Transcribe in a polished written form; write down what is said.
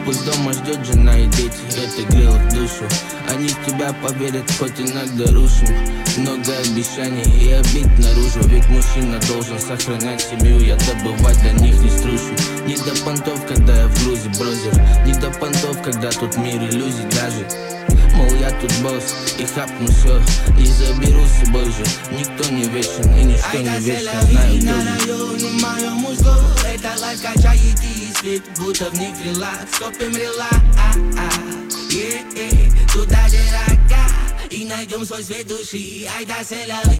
Пусть дома ждет жена и дети, это грело душу. Они в тебя поверят, хоть иногда рушим. Много обещаний и обид наружу. Ведь мужчина должен сохранять семью. Я добывать для них не стружу. Не до понтов, когда я в грузе, брозер. Не до понтов, когда тут мир иллюзий даже. Мол, я тут босс и хапну все. И заберу с собой же. Никто не вечен и ничто не вечно. Знаю тоже. Моему злу эта лайф качает и спит, будто в них релакс. Копим релакс, туда, где рога, и найдем свой свет души. Айда, селяви.